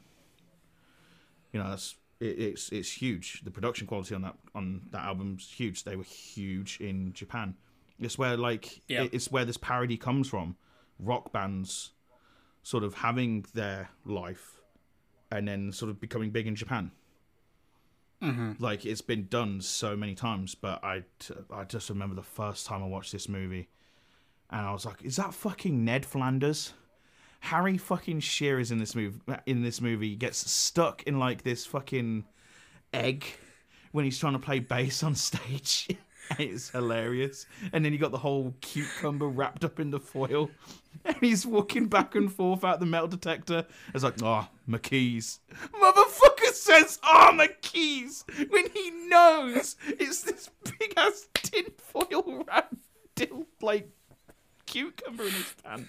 It's huge. The production quality on that album's huge. They were huge in Japan. It's where it's where this parody comes from. Rock bands sort of having their life and then sort of becoming big in Japan. Like, it's been done so many times, but I just remember the first time I watched this movie and I was like, is that fucking Ned Flanders? Harry fucking Shearer is in this movie gets stuck in like this fucking egg when he's trying to play bass on stage. It's hilarious. And then you got the whole cucumber wrapped up in the foil and he's walking back and forth out the metal detector. It's like, oh, my keys. Motherfucker says, oh, my keys, when he knows it's this big ass tin foil wrapped like cucumber in his pants.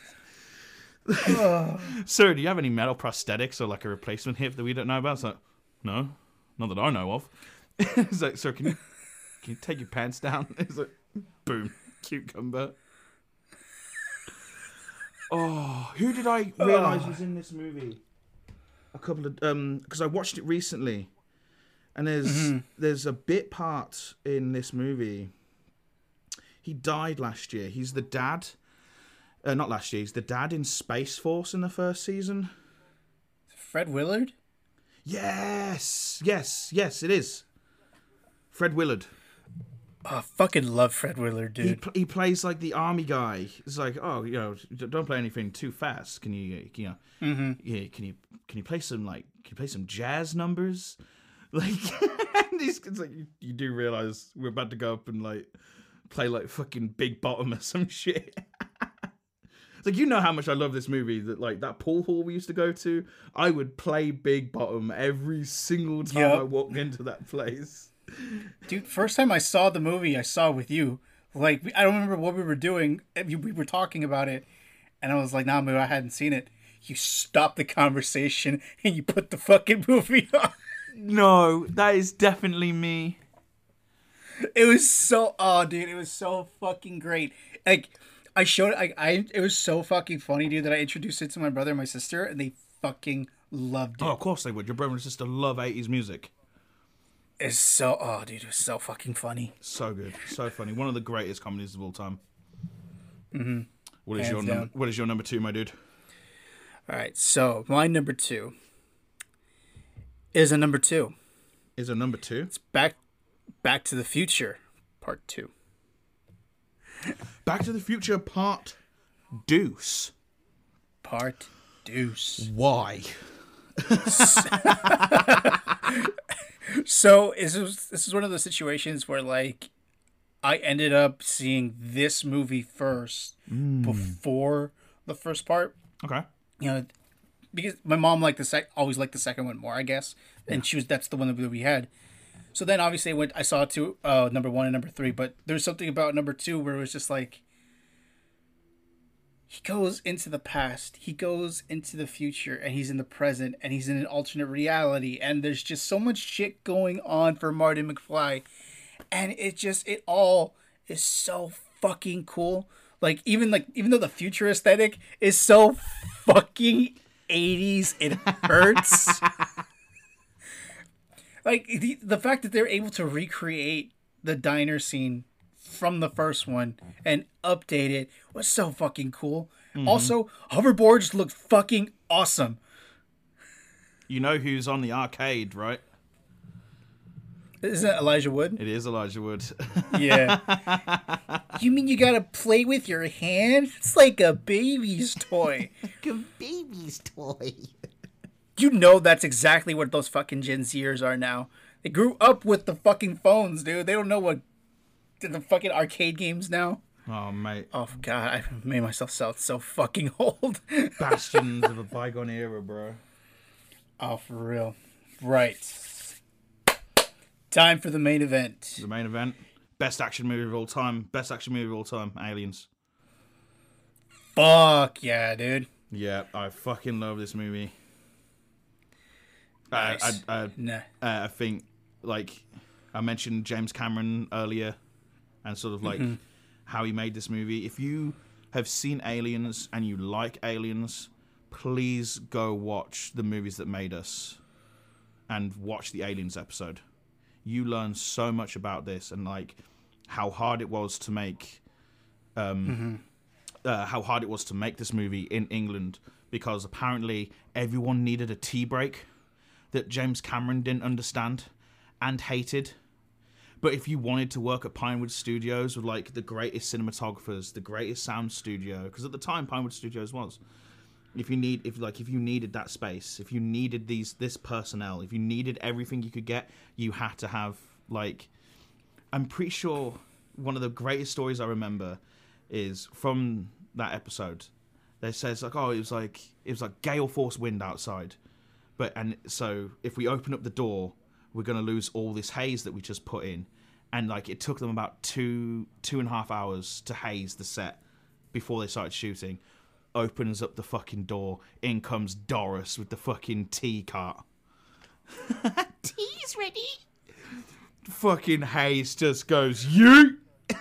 Sir, do you have any metal prosthetics or like a replacement hip that we don't know about? It's like, no, not that I know of. It's like, sir, can you take your pants down? It's like, boom, cucumber. Oh, who did I realise was in this movie? A couple of because I watched it recently, and there's a bit part in this movie. He died last year. He's the dad. Not last year. He's the dad in Space Force in the first season. Fred Willard? Yes, it is. Fred Willard. Oh, I fucking love Fred Willard, dude. He plays like the army guy. It's like, oh, don't play anything too fast. Can you can you play some jazz numbers? Like, it's like you do realize we're about to go up and like play like fucking Big Bottom or some shit. Like, how much I love this movie, that like that pool hall we used to go to, I would play Big Bottom every single time I walked into that place. Dude, first time I saw the movie, I saw with you. Like, I don't remember what we were doing. We were talking about it, and I was like, nah, man, I hadn't seen it. You stopped the conversation, and you put the fucking movie on. No, that is definitely me. It was so, dude, it was so fucking great. Like, I showed it. It was so fucking funny, dude, that I introduced it to my brother and my sister, and they fucking loved it. Oh, of course they would. Your brother and sister love 80s music. It's so, dude, it was so fucking funny. So good, so funny. One of the greatest comedies of all time. What is your number two, my dude? All right, so my number two is a number two. Is a number two? It's Back to the Future, Part 2. Back to the Future Part Deuce. Part Deuce. Why? So this is one of those situations where, like, I ended up seeing this movie first before the first part. Okay. You know, because my mom liked always liked the second one more, I guess, and that's the one that we had. So then obviously I saw number 1 and number 3, but there's something about number 2 where it was just like, he goes into the past, he goes into the future, and he's in the present, and he's in an alternate reality, and there's just so much shit going on for Marty McFly, and it all is so fucking cool. Like even though the future aesthetic is so fucking 80s, it hurts. Like the fact that they're able to recreate the diner scene from the first one and update it was so fucking cool. Mm-hmm. Also, hoverboards look fucking awesome. You know who's on the arcade, right? Isn't it Elijah Wood? It is Elijah Wood. Yeah. You mean you gotta play with your hand? It's like a baby's toy. Like a baby's toy. You know that's exactly what those fucking Gen Zers are now. They grew up with the fucking phones, dude. They don't know what the fucking arcade games now. Oh, mate. Oh, God. I made myself sound so fucking old. Bastions of a bygone era, bro. Oh, for real. Right. Time for the main event. The main event. Best action movie of all time. Aliens. Fuck yeah, dude. Yeah, I fucking love this movie. Nice. I think, like, I mentioned James Cameron earlier and sort of like how he made this movie. If you have seen Aliens and you like Aliens, please go watch the movies that made us and watch the Aliens episode. You learn so much about this and like how hard it was to make this movie in England, because apparently everyone needed a tea break that James Cameron didn't understand and hated. But if you wanted to work at Pinewood Studios with like the greatest cinematographers, the greatest sound studio, because at the time Pinewood Studios was, if you needed that space, if you needed this personnel, if you needed everything you could get, you had to have, like, I'm pretty sure one of the greatest stories I remember is from that episode. They says like, oh, it was like gale force wind outside, and so if we open up the door, we're gonna lose all this haze that we just put in, and like it took them about 2.5 hours to haze the set before they started shooting. Opens up the fucking door, in comes Doris with the fucking tea cart. Tea's ready. Fucking haze just goes, you.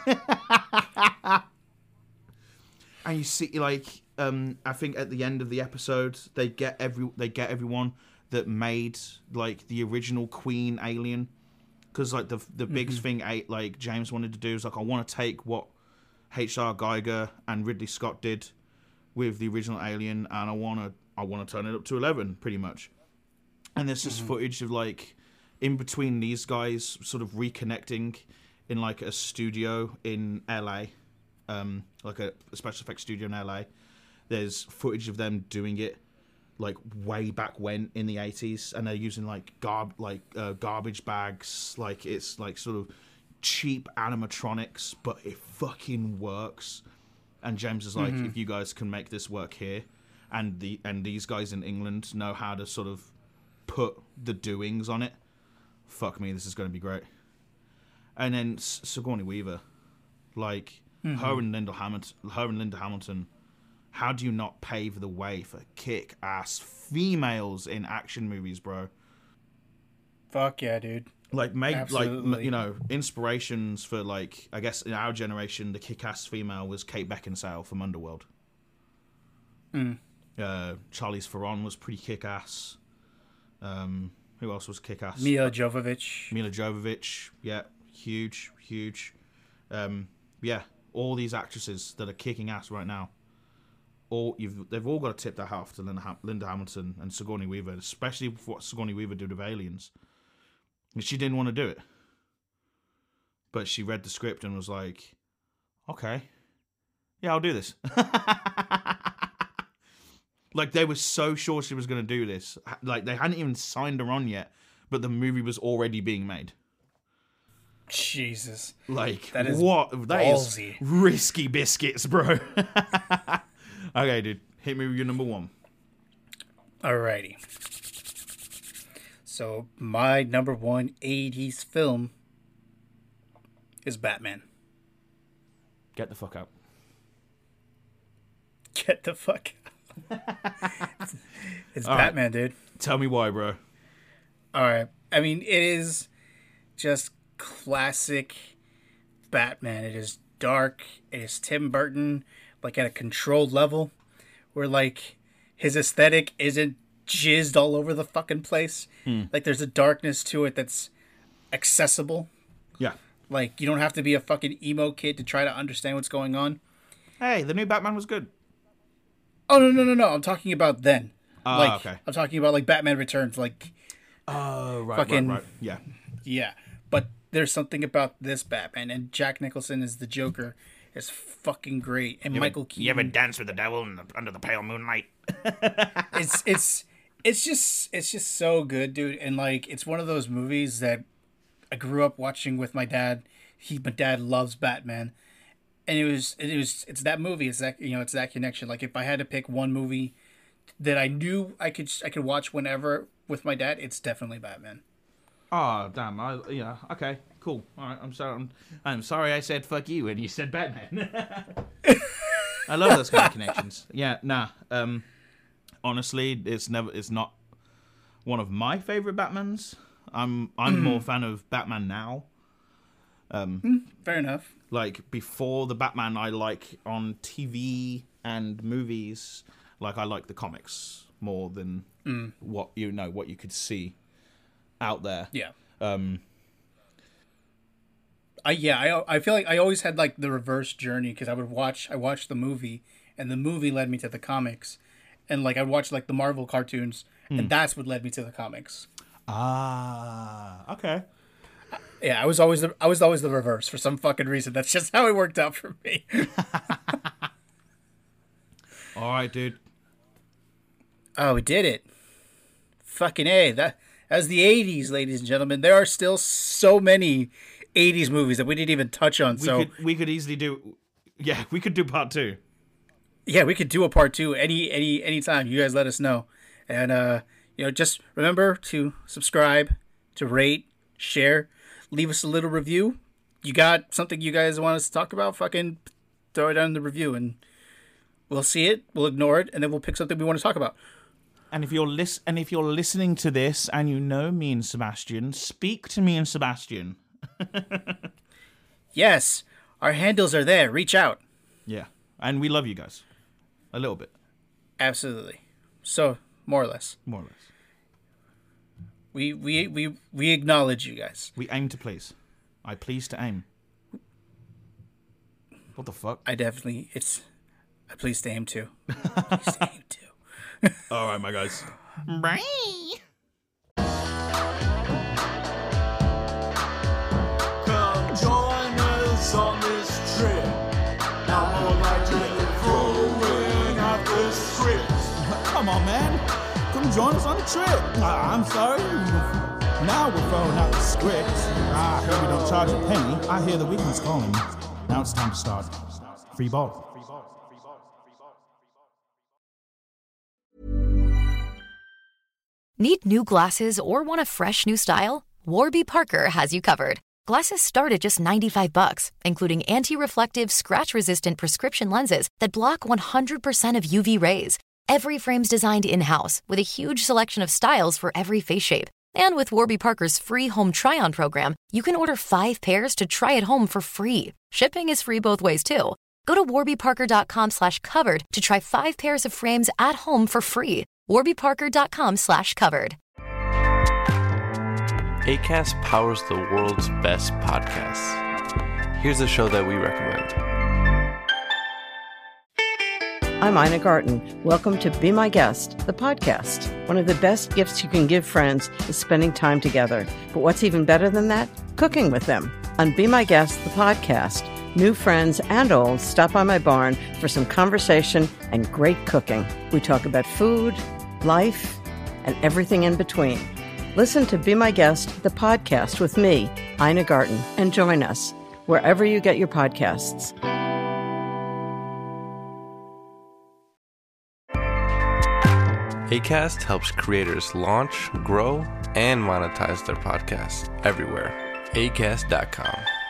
And you see, like, I think at the end of the episode, they get everyone that made like the original Queen alien, because like the biggest thing like James wanted to do is like, I want to take what H.R. Geiger and Ridley Scott did with the original Alien, and I want to turn it up to 11, pretty much. And there's just footage of like in between these guys sort of reconnecting in like a studio in LA, like a special effects studio in LA. There's footage of them doing it like way back when in the 80s, and they're using like garbage bags. Like it's like sort of cheap animatronics, but it fucking works. And James is like, if you guys can make this work here, and these guys in England know how to sort of put the doings on it, fuck me, this is going to be great. And then Sigourney Weaver, like her and Linda Hamilton, how do you not pave the way for kick-ass females in action movies, bro? Fuck yeah, dude. Like, make Absolutely. like, you know, inspirations for, like, I guess in our generation, the kick-ass female was Kate Beckinsale from Underworld. Charlize Theron was pretty kick-ass. Who else was kick-ass? Mila Jovovich. Yeah, huge. Yeah, all these actresses that are kicking ass right now. They've all got to tip their hat off to Linda Hamilton and Sigourney Weaver, especially for what Sigourney Weaver did with Aliens. She didn't want to do it, but she read the script and was like, okay, yeah, I'll do this. Like, they were so sure she was going to do this. Like, they hadn't even signed her on yet, but the movie was already being made. Jesus. Like, that is what? That ballsy. is risky biscuits, bro. Okay, dude. Hit me with your number one. Alrighty. So, my number one 80s film is Batman. Get the fuck out. Get the fuck out. It's All Batman, right. dude. Tell me why, bro. Alright. I mean, it is just classic Batman. It is dark. It is Tim Burton, like at a controlled level, where like his aesthetic isn't jizzed all over the fucking place. Like there's a darkness to it that's accessible. Yeah. Like you don't have to be a fucking emo kid to try to understand what's going on. Hey, the new Batman was good. Oh no! I'm talking about then. Okay. I'm talking about like Batman Returns. Like Oh, right, fucking- right. Yeah. yeah, but there's something about this Batman, and Jack Nicholson as the Joker is fucking great, and Michael Keaton. You ever dance with the devil under the pale moonlight? it's just so good, dude. And like it's one of those movies that I grew up watching with my dad. My dad loves Batman, and it's that movie. It's that it's that connection. Like if I had to pick one movie that I knew I could watch whenever with my dad, it's definitely Batman. Oh, damn. Yeah, okay, cool. All right, I'm sorry I said fuck you and you said Batman. I love those kind of connections. Yeah, nah. Honestly, it's not one of my favorite Batmans. I'm more fan of Batman now. Fair enough. Like before the Batman I like on TV and movies, like I like the comics more than what you could see out there. Yeah. I feel like I always had like the reverse journey because I watched the movie and the movie led me to the comics, and like I watched like the Marvel cartoons and that's what led me to the comics. Ah, okay. Yeah, I was always the reverse for some fucking reason. That's just how it worked out for me. All right, dude. Oh, we did it. Fucking A. That was the 80s, ladies and gentlemen. There are still so many 80s movies that we didn't even touch on. We could easily do. Yeah, we could do part 2. Yeah, we could do a part 2 any time. You guys let us know. And just remember to subscribe, to rate, share, leave us a little review. You got something you guys want us to talk about? Fucking throw it down in the review and we'll see it, we'll ignore it, and then we'll pick something we want to talk about. And if you're listening to this and you know me and Sebastian, speak to me and Sebastian. Yes, our handles are there. Reach out. Yeah, and we love you guys, a little bit. Absolutely. So more or less. More or less. We acknowledge you guys. We aim to please. I please to aim. What the fuck? I please to aim too. Please to aim too. All right, my guys. Bye. Come join us on this trip. Now more like throwing out the script. Come on, man. Come join us on the trip. I'm sorry. Now we're throwing out the script. I heard we don't charge a penny. I hear the weekend's calling. Now it's time to start. Free ball. Need new glasses or want a fresh new style? Warby Parker has you covered. Glasses start at just $95, including anti-reflective, scratch-resistant prescription lenses that block 100% of UV rays. Every frame's designed in-house with a huge selection of styles for every face shape. And with Warby Parker's free home try-on program, you can order 5 pairs to try at home for free. Shipping is free both ways, too. Go to warbyparker.com/covered to try 5 pairs of frames at home for free. warbyparker.com/covered. Acast powers the world's best podcasts. Here's a show that we recommend. I'm Ina Garten. Welcome to Be My Guest, the podcast. One of the best gifts you can give friends is spending time together. But what's even better than that? Cooking with them. On Be My Guest, the podcast, new friends and old stop by my barn for some conversation and great cooking. We talk about food, life, and everything in between. Listen to Be My Guest, the podcast with me, Ina Garten, and join us wherever you get your podcasts. Acast helps creators launch, grow, and monetize their podcasts everywhere. Acast.com.